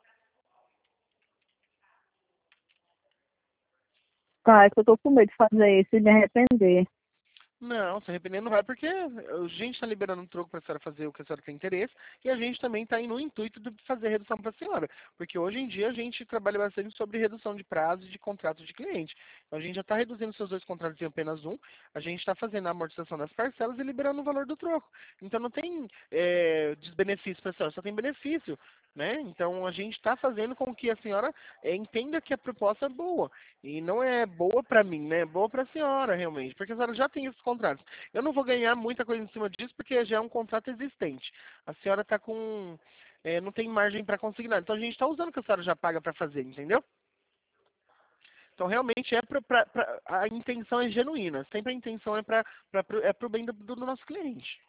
Tá, é que eu tô com medo de fazer isso e me arrepender. Não, se arrependendo não vai porque a gente está liberando um troco para a senhora fazer o que a senhora tem interesse e a gente também está indo no intuito de fazer redução para a senhora. Porque hoje em dia a gente trabalha bastante sobre redução de prazo e de contrato de cliente. Então a gente já está reduzindo seus dois contratos em apenas um, a gente está fazendo a amortização das parcelas e liberando o valor do troco. Então não tem é, desbenefício para a senhora, só tem benefício. Né? Então a gente está fazendo com que a senhora é, entenda que a proposta é boa. E não é boa para mim, né? É boa para a senhora, realmente. Porque a senhora já tem esses contratos. Eu não vou ganhar muita coisa em cima disso, porque já é um contrato existente. A senhora está com... é, não tem margem para consignar. Então a gente está usando o que a senhora já paga para fazer, entendeu? Então realmente é pra, pra, pra- a intenção é genuína. Sempre a intenção é para é pro bem do, do nosso cliente.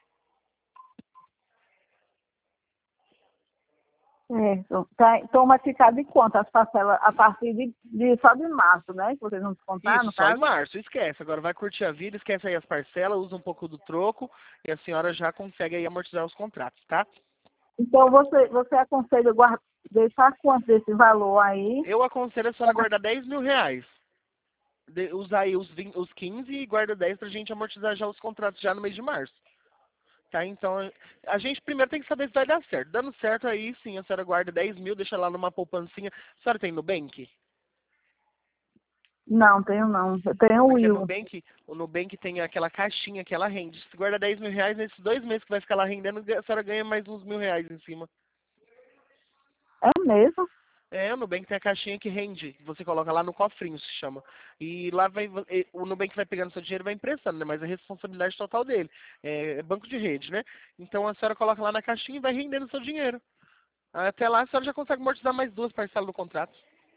Certo. Tá, então vai ficar de quanto as parcelas a partir de, de só de março, né? Que vocês vão descontar, Isso, no só em caso? março, esquece. Agora vai curtir a vida, esquece aí as parcelas, usa um pouco do troco e a senhora já consegue aí amortizar os contratos, tá? Então você, você aconselha guarda, deixar quanto desse valor aí? Eu aconselho a senhora guardar dez mil reais. de- usar aí os, vinte, os quinze e guarda dez pra gente amortizar já os contratos já no mês de março. Tá, então a gente primeiro tem que saber se vai dar certo. Dando certo aí, sim, a senhora guarda dez mil, deixa lá numa poupancinha. A senhora tem Nubank? Não, tenho não. Eu tenho o Porque no Will. Nubank, o Nubank tem aquela caixinha que ela rende. Se guarda dez mil reais, nesses dois meses que vai ficar lá rendendo, a senhora ganha mais uns mil reais em cima. É mesmo? É, o Nubank tem a caixinha que rende. Você coloca lá no cofrinho, se chama. E lá vai, e o Nubank vai pegando seu dinheiro e vai emprestando, né? Mas a responsabilidade total dele. É, é banco de rede, né? Então a senhora coloca lá na caixinha e vai rendendo seu dinheiro. Até lá a senhora já consegue amortizar mais duas parcelas do contrato.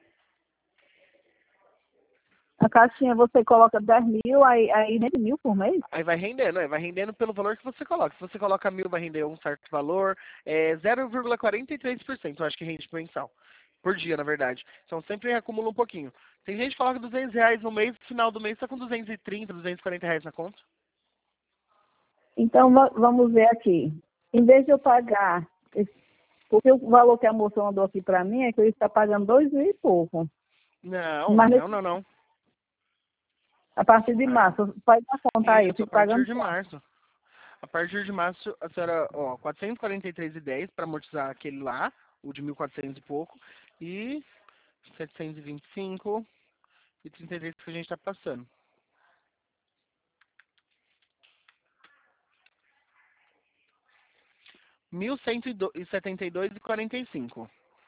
A caixinha você coloca dez mil, aí, aí rende mil por mês? Aí vai rendendo, é, vai rendendo pelo valor que você coloca. Se você coloca mil, vai render um certo valor. É zero vírgula quarenta e três por cento, eu acho que rende mensal. Por dia, na verdade. Então sempre acumula um pouquinho. Tem gente que coloca duzentos reais no mês, no final do mês está com duzentos e trinta, duzentos e quarenta reais na conta. Então va- vamos ver aqui. Em vez de eu pagar, esse- porque o valor que a moça mandou aqui para mim é que eu estou pagando dois mil e pouco. Não, Mas não, nesse- não, não. a partir de Ah, março, faz a conta aí, eu isso, a fico partir pagando de quanto? março. A partir de março, a senhora, ó, quatrocentos e quarenta e três e dez para amortizar aquele lá, o de mil e quatrocentos e pouco, e setecentos e vinte e cinco e trinta e três que a gente está passando. mil cento e setenta e dois e quarenta e cinco.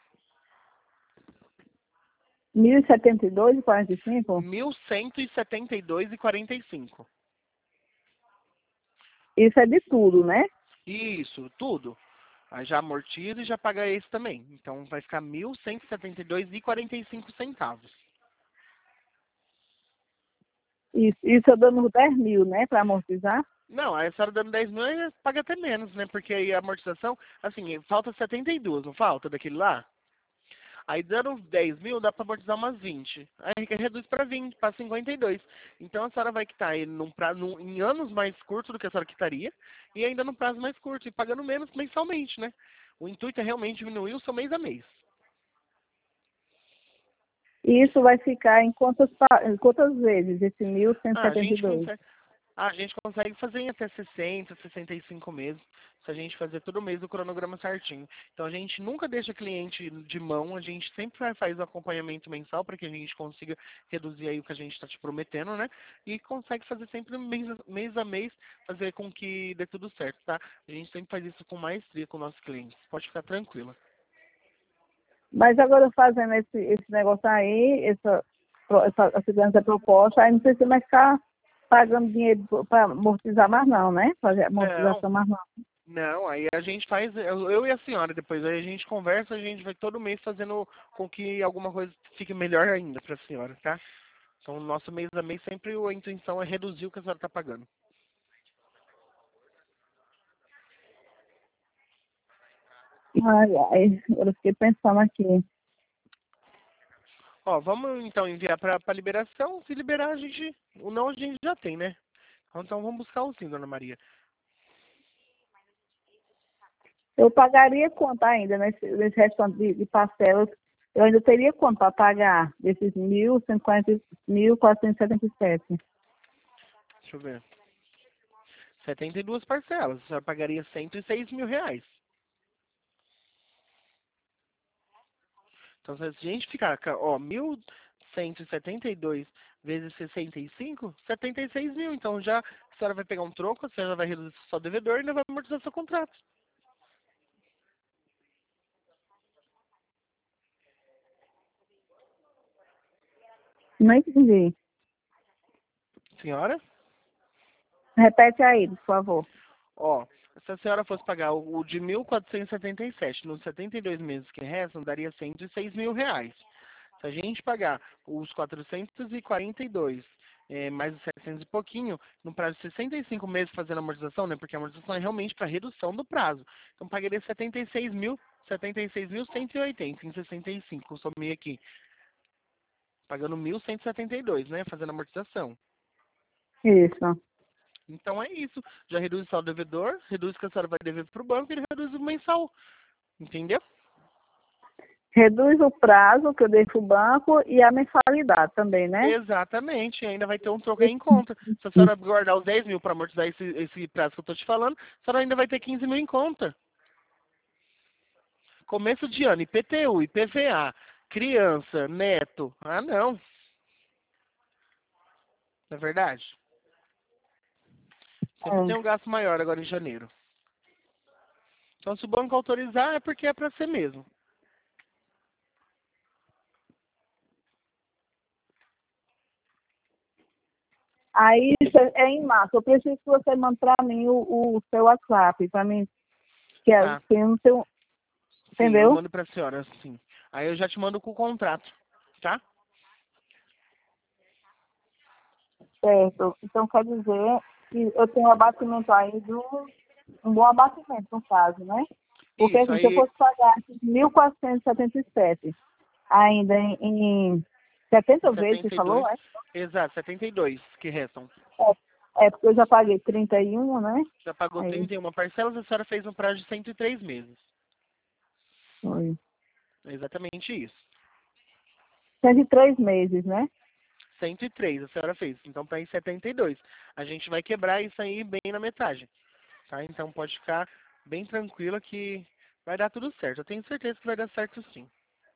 mil e setenta e dois e quarenta e cinco? mil cento e setenta e dois e quarenta e cinco. Isso é de tudo, né? Isso, tudo. Aí já amortiza e já paga esse também. Então vai ficar mil cento e setenta e dois e quarenta e cinco centavos. Isso, isso eu dando dez mil, né, para amortizar. Não, aí a senhora dando dez mil, aí paga até menos, né? Porque aí a amortização, assim, falta setenta e dois, não falta daquele lá? Aí dando dez mil, dá para amortizar umas vinte. Aí reduz para vinte, para cinquenta e dois. Então a senhora vai quitar ele num prazo, num, em anos mais curtos do que a senhora quitaria, e ainda num prazo mais curto, e pagando menos mensalmente, né? O intuito é realmente diminuir o seu mês a mês. E isso vai ficar em quantas, pa- em quantas vezes, esse mil cento e Ah, a setenta e gente dois? consegue, a gente consegue fazer em até sessenta, sessenta e cinco meses, se a gente fazer todo mês o cronograma certinho. Então a gente nunca deixa cliente de mão, a gente sempre vai- faz o acompanhamento mensal para que a gente consiga reduzir aí o que a gente está te prometendo, né? E consegue fazer sempre mês, a- mês a mês, fazer com que dê tudo certo, tá? A gente sempre faz isso com maestria com nossos clientes. Pode ficar tranquila. Mas agora fazendo esse, esse negócio aí, essa, essa, essa, essa proposta, aí não precisa mais ficar pagando dinheiro para amortizar mais não, né? Fazer Não, amortização mais não. não, aí a gente faz, eu eu e a senhora, depois aí a gente conversa, a gente vai todo mês fazendo com que alguma coisa fique melhor ainda para a senhora, tá? Então, nosso mês a mês sempre a intenção é reduzir o que a senhora está pagando. Ai, ai, eu fiquei pensando aqui. Ó, vamos então enviar para a liberação. Se liberar, a gente. O não a gente já tem, né? Então vamos buscar o sim, dona Maria. Eu pagaria quanto ainda nesse, nesse restante de, de parcelas? Eu ainda teria quanto para pagar desses mil cento e quarenta, mil quatrocentos e setenta e sete? Deixa eu ver. setenta e duas parcelas. A senhora pagaria cento e seis mil reais. Então, se a gente ficar, com, ó, mil cento e setenta e dois vezes sessenta e cinco, setenta e seis mil. Então, já a senhora vai pegar um troco, a senhora vai reduzir o seu devedor e ainda vai amortizar seu contrato. Não entendi. Senhora? Repete aí, por favor. Ó, se a senhora fosse pagar o o de mil quatrocentos e setenta e sete nos setenta e dois meses que restam, daria cento e seis mil reais. Se a gente pagar os quatrocentos e quarenta e dois eh, mais os setecentos e pouquinho, no prazo de sessenta e cinco meses fazendo a amortização, né? Porque a amortização é realmente para redução do prazo. Então pagaria setenta e seis mil, setenta e seis mil cento e oitenta em sessenta e cinco, consumi aqui. Pagando mil cento e setenta e dois, né? Fazendo a amortização. Isso. Então é isso. Já reduz o saldo devedor, reduz o que a senhora vai dever para o banco e reduz o mensal. Entendeu? reduz o prazo que eu dei para o banco e a mensalidade também, né? Exatamente, ainda vai ter um troco aí em conta. Se a senhora guardar os dez mil para amortizar esse, esse prazo que eu estou te falando, a senhora ainda vai ter quinze mil em conta. Começo de ano, I P T U, I P V A, criança, neto. Ah, não. Não é verdade? Sempre tem um É. gasto maior agora em janeiro. Então, se o banco autorizar, é porque é para ser mesmo. Aí isso é é em março. Eu preciso que você mande para mim o, o seu WhatsApp, para mim, que é, Tá. tem um seu, Sim, eu entendeu? mando para a senhora, sim. Aí eu já te mando com o contrato, tá? Certo. Então quer dizer que eu tenho um abatimento aí do um bom abatimento, no caso, né? Porque Isso, assim, se eu aí fosse pagar mil quatrocentos e setenta e sete ainda em, em setenta vezes, você setenta e dois, falou, é? exato, setenta e dois que restam. É, é porque eu já paguei trinta e um, né? Já pagou Aí trinta e uma parcelas, a senhora fez um prazo de cento e três meses. foi. É exatamente isso. cento e três meses, né? cento e três a senhora fez. Então, para em setenta e dois. A gente vai quebrar isso aí bem na metade. Tá? Então, pode ficar bem tranquila que vai dar tudo certo. Eu tenho certeza que vai dar certo sim.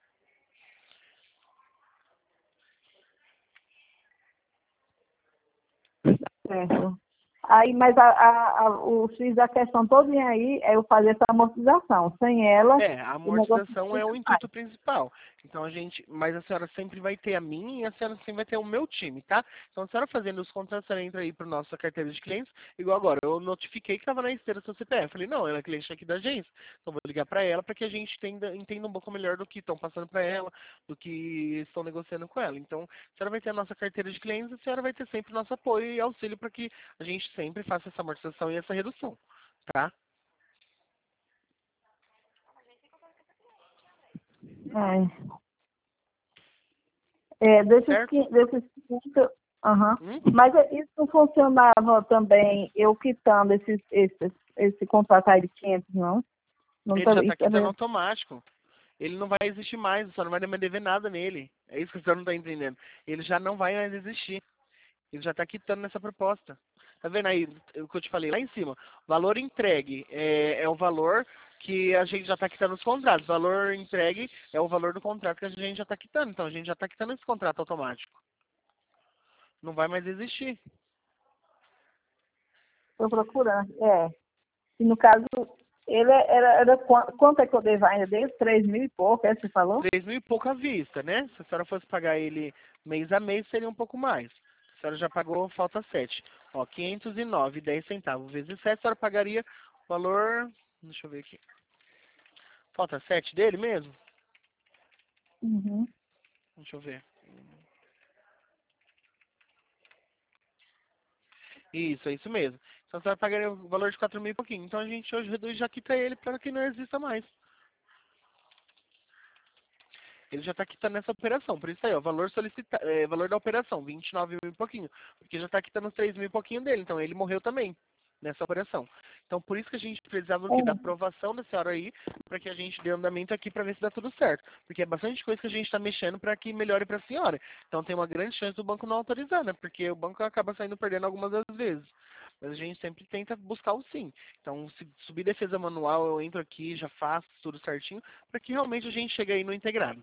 Certo. Aí, mas a, a, a- o X da questão toda aí é eu fazer essa amortização. Sem ela, É, a o negócio amortização não é fica o mais. intuito principal. Então a gente, mas a senhora sempre vai ter a minha e a senhora sempre vai ter o meu time, tá? Então a senhora fazendo os contratos, a senhora entra aí para nossa carteira de clientes, igual agora, eu notifiquei que estava na esteira do seu C P F. Falei, não, ela é cliente aqui da agência. Então vou ligar para ela para que a gente entenda, entenda um pouco melhor do que estão passando para ela, do que estão negociando com ela. Então a senhora vai ter a nossa carteira de clientes, a senhora vai ter sempre nosso apoio e auxílio para que a gente sempre faça essa amortização e essa redução, tá? É, é desses, Certo? qui- desses quinhentos, aham. Hum? Mas é- isso não funcionava também, eu quitando esses, esses, esse contrato aí de quinhentos, não? Não Ele tá, já está isso é quitando mesmo. automático. Ele não vai existir mais, você não vai mais dever nada nele. É isso que você não está entendendo. Ele já não vai mais existir. Ele já está quitando nessa proposta. Tá vendo aí o que eu te falei lá em cima? Valor entregue é, é o valor que a gente já está quitando os contratos. Valor entregue é o valor do contrato que a gente já está quitando. Então a gente já está quitando esse contrato automático. Não vai mais existir. Estou procurando. É. E no caso, ele era, era quanto, quanto é que eu devo ainda dele? Três mil e pouco, é que você falou? Três mil e pouco à vista, né? Se a senhora fosse pagar ele mês a mês, seria um pouco mais. A senhora já pagou, falta sete. Ó, quinhentos e nove e dez centavos vezes sete, a senhora pagaria o valor... Deixa eu ver aqui. Falta sete dele mesmo? Uhum. Deixa eu ver. Isso, é isso mesmo. Então a senhora pagaria o valor de quatro mil e pouquinho. Então a gente hoje reduz já quita ele para que não exista mais. Ele já está quitando essa operação. Por isso aí, ó, valor solicita, é, valor da operação, vinte e nove mil e pouquinho. Porque já está quitando os três mil e pouquinho dele. Então ele morreu também nessa operação. Então por isso que a gente precisava do quê? Da É. aprovação da senhora aí, para que a gente dê andamento aqui para ver se dá tudo certo. Porque é bastante coisa que a gente está mexendo para que melhore para a senhora. Então tem uma grande chance do banco não autorizar, né? Porque o banco acaba saindo perdendo algumas das vezes. Mas a gente sempre tenta buscar o sim. Então, se subir defesa manual, eu entro aqui, já faço tudo certinho, para que realmente a gente chegue aí no integrado.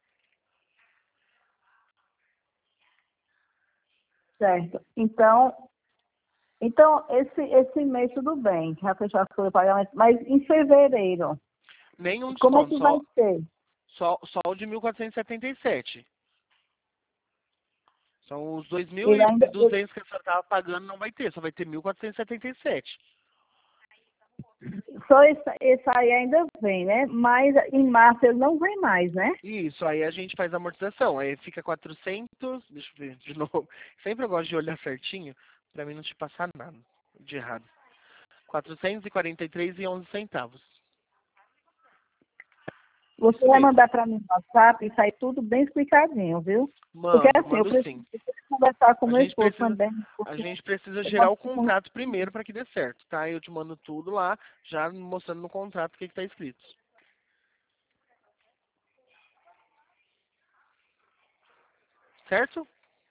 Certo. Então, então esse, esse mês tudo bem, já fechou as coisas do pagamento, mas em fevereiro, Nenhum como é desconto, que vai só, ser? só, só o de mil quatrocentos e setenta e sete. São os dois mil Ele e ainda, ele- duzentos que a senhora estava pagando, não vai ter, só vai ter mil quatrocentos e setenta e sete. só esse, esse aí ainda vem, né? Mas em março ele não vem mais, né? Isso, aí a gente faz a amortização, aí fica quatrocentos, deixa eu ver de novo. Sempre eu gosto de olhar certinho, para mim não te passar nada de errado. quatrocentos e quarenta e três e onze centavos. Você Isso vai mesmo. mandar para mim no WhatsApp e sai tudo bem explicadinho, viu? Porque Mando, assim, eu mando preciso, sim. eu preciso conversar com A meu gente esposo precisa, também, a porque gente precisa eu gerar moro o com- contrato primeiro para que dê certo, tá? Eu te mando tudo lá, já mostrando no contrato o que está escrito. certo?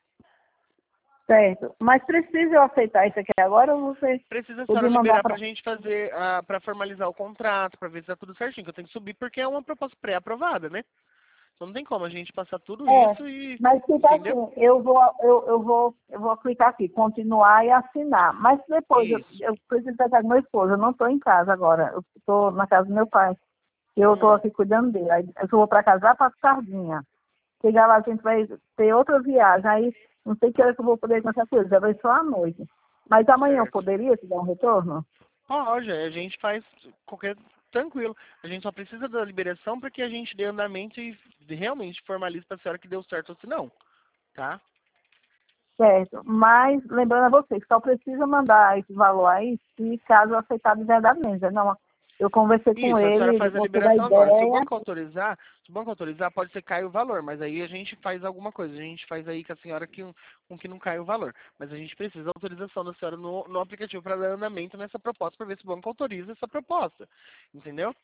Certo. Mas precisa eu aceitar isso aqui agora ou você Precisa a senhora podia mandar liberar para... pra gente fazer, ah, pra formalizar o contrato, pra ver se tá tudo certinho, que eu tenho que subir porque é uma proposta pré-aprovada, né? Então não tem como a gente passar tudo É, isso e, mas tipo entendeu? assim, eu vou, eu, eu vou, eu vou clicar aqui, continuar e assinar. Mas depois eu, Isso. eu preciso pegar com meu esposo, eu não estou em casa agora, eu estou na casa do meu pai. E eu estou Hum, aqui cuidando dele. Aí eu vou para casa lá para Sardinha. Chegar lá, a gente vai ter outra viagem. Aí não sei que hora que eu vou poder com essa coisa, já vai só à noite. Mas amanhã eu certo. poderia te dar um retorno? Pode, a gente faz qualquer tranquilo. A gente só precisa da liberação para que a gente dê andamento e realmente formalize para a senhora que deu certo ou se não, tá? Certo. Mas lembrando a você que só precisa mandar esse valor aí se caso aceitar de verdade mesmo. Não, eu conversei com Isso, a senhora ele, ele faz a gostou da liberação agora. Se o ideia. banco autorizar, se o banco autorizar, pode ser que caia o valor, mas aí a gente faz alguma coisa. A gente faz aí com a senhora que, com que não caia o valor. Mas a gente precisa da autorização da senhora no, no aplicativo para dar andamento nessa proposta, para ver se o banco autoriza essa proposta. Entendeu?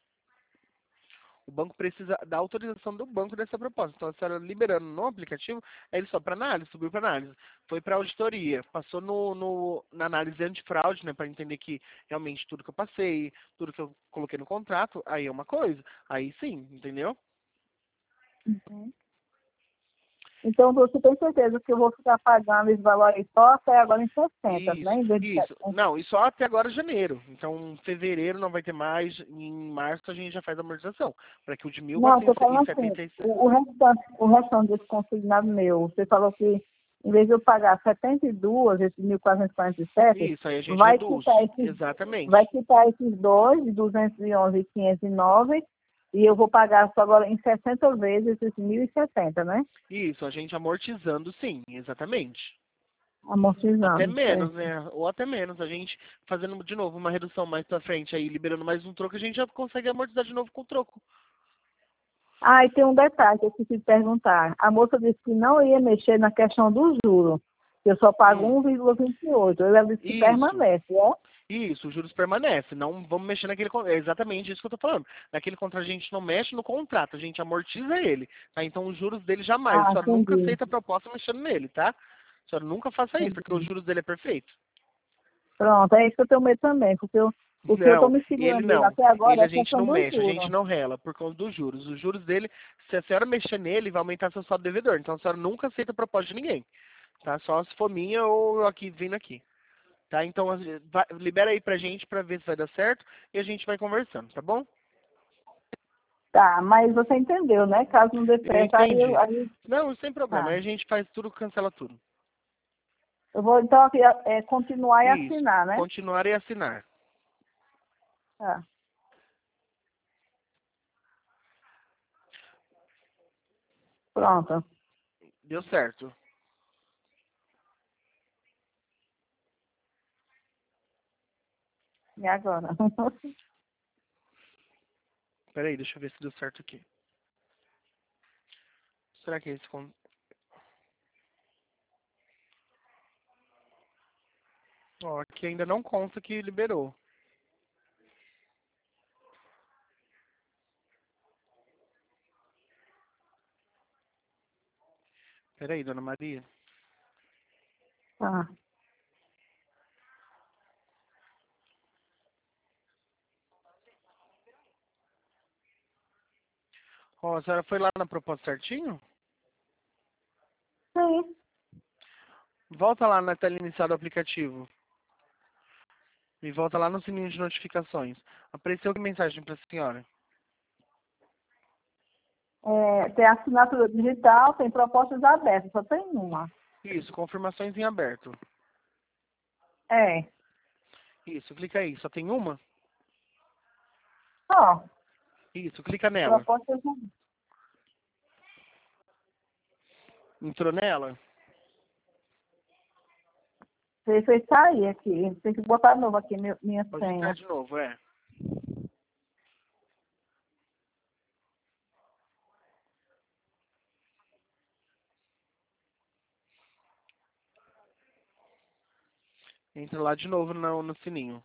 O banco precisa da autorização do banco dessa proposta. Então, a senhora liberando no aplicativo, é ele só para análise, subiu para análise. Foi para auditoria, passou no, no, na análise antifraude, né, para entender que realmente tudo que eu passei, tudo que eu coloquei no contrato, aí é uma coisa. Aí sim, entendeu? Uhum. Então você tem certeza que eu vou ficar pagando esse valor aí só até agora em sessenta, Isso, né? Em vez de isso. setenta. Não, e só até agora janeiro. Então, fevereiro não vai ter mais, em março a gente já faz a amortização. Para que o de Não, estou mil quatrocentos falando e assim, setenta e sete. o, o restante, o restante desse consignado meu, você falou que em vez de eu pagar setenta e dois, esses mil quatrocentos e quarenta e sete, Isso, aí a gente vai reduz. quitar esses, vai Exatamente. quitar esses dois, de duzentos e onze e quinhentos e nove, e eu vou pagar só agora em sessenta vezes esses mil e sessenta, né? Isso, a gente amortizando, sim, exatamente. Até Amortizando, menos, certo. né? Ou até menos. A gente fazendo de novo uma redução mais pra frente aí, liberando mais um troco, a gente já consegue amortizar de novo com o troco. Ah, e tem um detalhe que eu esqueci de perguntar. A moça disse que não ia mexer na questão do juro. Eu só pago Hum, um vírgula vinte e oito. Ela disse que isso, permanece, é? isso, os juros permanecem. Não vamos mexer naquele. con- É exatamente isso que eu tô falando. Naquele contrato a gente não mexe no contrato, a gente amortiza ele. Tá? Então os juros dele jamais. A Ah, senhora nunca entendi. aceita a proposta mexendo nele, tá? A senhora nunca faça isso, porque os Entendi. juros dele é perfeito. Pronto, é isso que eu tenho medo também, porque eu, o que eu estou Não, me ele segurando dele não. até agora Ele é a a gente questão não do mexe, a gente juro. não rela por causa dos juros. Os juros dele, se a senhora mexer nele, vai aumentar seu saldo devedor. Então a senhora nunca aceita proposta de ninguém, tá? Só se for minha ou aqui vindo aqui, tá? Então vai- libera aí pra gente pra ver se vai dar certo e a gente vai conversando, tá bom? Tá, mas você entendeu, né? Caso não dê Eu certo, aí eu, entendi. aí, Não, sem problema. tá. Aí a gente faz tudo, cancela tudo. Eu vou então aqui, é, continuar e Isso. assinar, né? Continuar e assinar. Tá, pronto. Deu certo. E agora? Peraí, deixa eu ver se deu certo aqui. Será que é esse? con- Ó, aqui ainda não consta que liberou. Peraí, dona Maria. Tá. Ó, a senhora foi lá na proposta certinho? Sim, Volta lá na tela inicial do aplicativo. E volta lá no sininho de notificações. Apareceu que mensagem para a senhora? é, tem assinatura digital, tem propostas abertas, só tem uma. Isso, confirmações em aberto. É, Isso, clica aí. Só tem uma? ó, Isso, clica nela. propostas abertas. Entrou nela? Você fez sair aqui, tem que botar de novo aqui meu- minha Pode entrar senha. de novo, é. Entra lá de novo no, no sininho.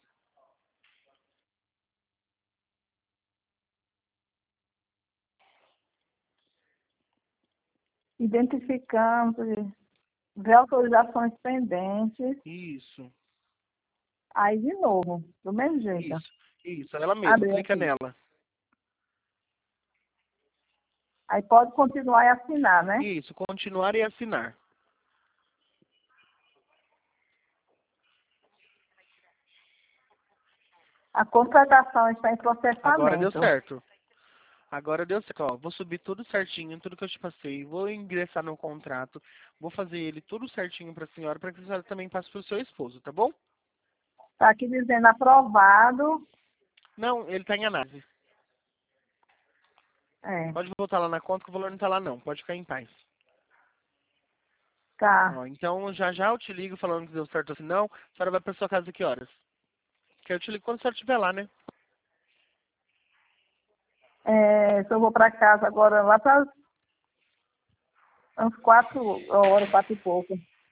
Identificando, ver autorizações pendentes. Isso, Aí de novo, do mesmo jeito. isso, isso, ela mesma, Abre clica aqui. nela. Aí pode continuar e assinar, né? Isso, continuar e assinar. A contratação está em processamento. Agora deu certo. Agora deu certo, ó. Vou subir tudo certinho, tudo que eu te passei. Vou ingressar no contrato. Vou fazer ele tudo certinho para a senhora, para que a senhora também passe para o seu esposo, tá bom? Está aqui dizendo aprovado. Não, ele está em análise. É, Pode voltar lá na conta que o valor não está lá não. Pode ficar em paz. tá. Ó, então já já eu te ligo falando que deu certo assim. Não, a senhora vai para sua casa que horas? Que eu te ligo quando a senhora estiver lá, né? É, se eu vou para casa agora, lá para umas quatro horas, quatro e pouco.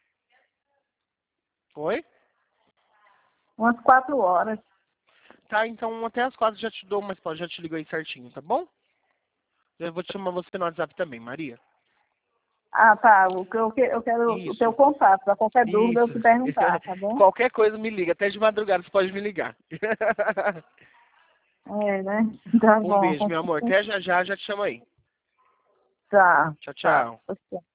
Oi? Umas quatro horas. Tá, então até as quatro já te dou, mas pode, já te ligo aí certinho, tá bom? Eu vou te chamar você no WhatsApp também, Maria. Ah, tá. O que eu, que- eu quero o teu Isso, contato. Para qualquer dúvida eu isso. te perguntar, tá bom? Qualquer coisa me liga, até de madrugada você pode me ligar. É, né? Tá Um bom. beijo, meu amor. Até já já, já te chamo aí. Tá, Tchau, tá. tchau.